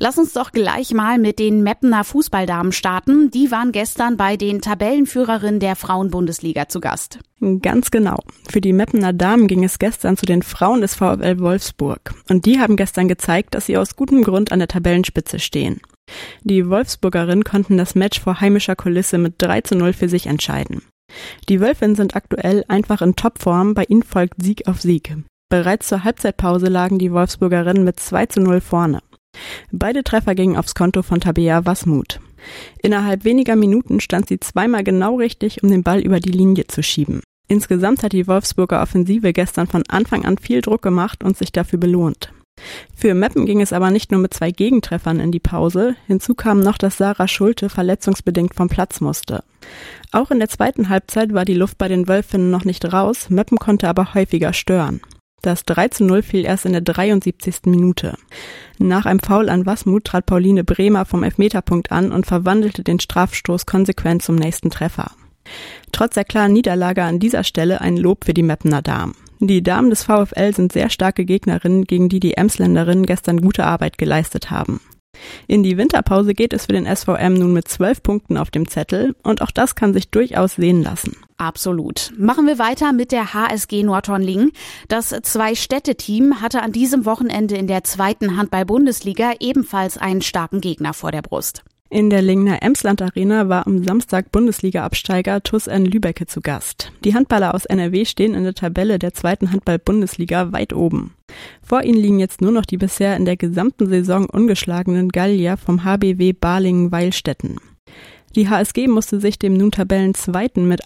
Lass uns doch gleich mal mit den Meppener Fußballdamen starten. Die waren gestern bei den Tabellenführerinnen der Frauenbundesliga zu Gast. Ganz genau. Für die Meppener Damen ging es gestern zu den Frauen des VfL Wolfsburg. Und die haben gestern gezeigt, dass sie aus gutem Grund an der Tabellenspitze stehen. Die Wolfsburgerinnen konnten das Match vor heimischer Kulisse mit 3:0 für sich entscheiden. Die Wölfinnen sind aktuell einfach in Topform, bei ihnen folgt Sieg auf Sieg. Bereits zur Halbzeitpause lagen die Wolfsburgerinnen mit 2:0 vorne. Beide Treffer gingen aufs Konto von Tabea Wasmuth. Innerhalb weniger Minuten stand sie zweimal genau richtig, um den Ball über die Linie zu schieben. Insgesamt hat die Wolfsburger Offensive gestern von Anfang an viel Druck gemacht und sich dafür belohnt. Für Meppen ging es aber nicht nur mit 2 Gegentreffern in die Pause, hinzu kam noch, dass Sarah Schulte verletzungsbedingt vom Platz musste. Auch in der zweiten Halbzeit war die Luft bei den Wölfinnen noch nicht raus, Meppen konnte aber häufiger stören. Das 3:0 fiel erst in der 73. Minute. Nach einem Foul an Wasmuth trat Pauline Bremer vom Elfmeterpunkt an und verwandelte den Strafstoß konsequent zum nächsten Treffer. Trotz der klaren Niederlage an dieser Stelle ein Lob für die Meppener Damen. Die Damen des VfL sind sehr starke Gegnerinnen, gegen die die Emsländerinnen gestern gute Arbeit geleistet haben. In die Winterpause geht es für den SVM nun mit 12 Punkten auf dem Zettel und auch das kann sich durchaus sehen lassen. Absolut. Machen wir weiter mit der HSG Nordhorn-Lingen. Das Zwei-Städte-Team hatte an diesem Wochenende in der 2. Handball-Bundesliga ebenfalls einen starken Gegner vor der Brust. In der Lingener Emsland Arena war am Samstag Bundesliga-Absteiger TuS N Lübbecke zu Gast. Die Handballer aus NRW stehen in der Tabelle der 2. Handball-Bundesliga weit oben. Vor ihnen liegen jetzt nur noch die bisher in der gesamten Saison ungeschlagenen Gallier vom HBW Balingen-Weilstätten. Die HSG musste sich dem nun Tabellenzweiten mit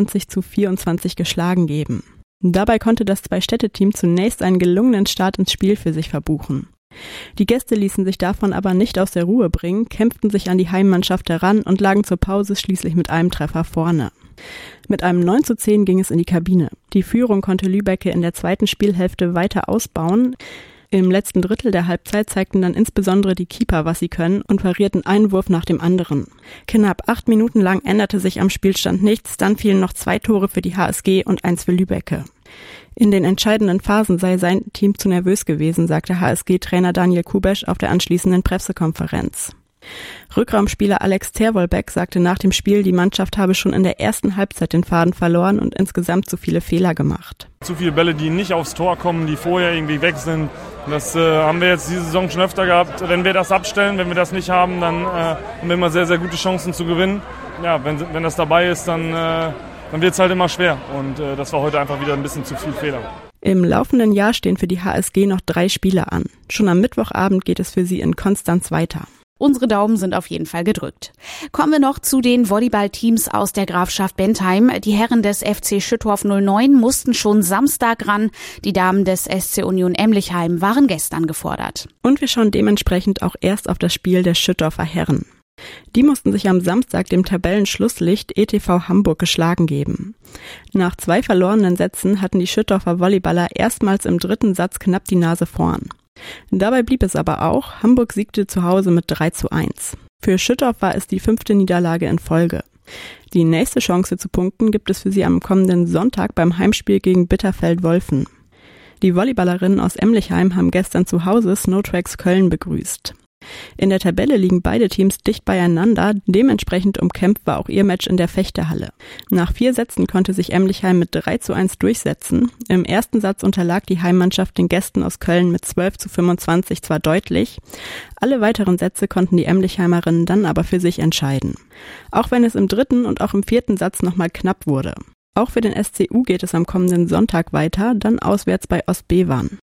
21:24 geschlagen geben. Dabei konnte das Zwei-Städte-Team zunächst einen gelungenen Start ins Spiel für sich verbuchen. Die Gäste ließen sich davon aber nicht aus der Ruhe bringen, kämpften sich an die Heimmannschaft heran und lagen zur Pause schließlich mit einem Treffer vorne. Mit einem 9:10 ging es in die Kabine. Die Führung konnte Lübbecke in der zweiten Spielhälfte weiter ausbauen. Im letzten Drittel der Halbzeit zeigten dann insbesondere die Keeper, was sie können und parierten einen Wurf nach dem anderen. Knapp 8 Minuten lang änderte sich am Spielstand nichts, dann fielen noch 2 Tore für die HSG und 1 für Lübbecke. In den entscheidenden Phasen sei sein Team zu nervös gewesen, sagte HSG-Trainer Daniel Kubesch auf der anschließenden Pressekonferenz. Rückraumspieler Alex Terwolbeck sagte nach dem Spiel, die Mannschaft habe schon in der ersten Halbzeit den Faden verloren und insgesamt zu viele Fehler gemacht. Zu viele Bälle, die nicht aufs Tor kommen, die vorher irgendwie weg sind. Das haben wir jetzt diese Saison schon öfter gehabt. Wenn wir das abstellen, wenn wir das nicht haben, dann haben wir immer sehr, sehr gute Chancen zu gewinnen. Ja, wenn das dabei ist, dann wird es halt immer schwer. Und das war heute einfach wieder ein bisschen zu viel Fehler. Im laufenden Jahr stehen für die HSG noch 3 Spiele an. Schon am Mittwochabend geht es für sie in Konstanz weiter. Unsere Daumen sind auf jeden Fall gedrückt. Kommen wir noch zu den Volleyballteams aus der Grafschaft Bentheim. Die Herren des FC Schüttorf 09 mussten schon Samstag ran. Die Damen des SC Union Emlichheim waren gestern gefordert. Und wir schauen dementsprechend auch erst auf das Spiel der Schüttorfer Herren. Die mussten sich am Samstag dem Tabellenschlusslicht ETV Hamburg geschlagen geben. Nach 2 verlorenen Sätzen hatten die Schüttorfer Volleyballer erstmals im 3. Satz knapp die Nase vorn. Dabei blieb es aber auch. Hamburg siegte zu Hause mit 3:1. Für Schüttorf war es die 5. Niederlage in Folge. Die nächste Chance zu punkten gibt es für sie am kommenden Sonntag beim Heimspiel gegen Bitterfeld-Wolfen. Die Volleyballerinnen aus Emlichheim haben gestern zu Hause Snowtracks Köln begrüßt. In der Tabelle liegen beide Teams dicht beieinander, dementsprechend umkämpft war auch ihr Match in der Fechterhalle. Nach 4 Sätzen konnte sich Emlichheim mit 3:1 durchsetzen. Im ersten Satz unterlag die Heimmannschaft den Gästen aus Köln mit 12:25 zwar deutlich, alle weiteren Sätze konnten die Emlichheimerinnen dann aber für sich entscheiden. Auch wenn es im 3. und auch im 4. Satz nochmal knapp wurde. Auch für den SCU geht es am kommenden Sonntag weiter, dann auswärts bei Ostbevern.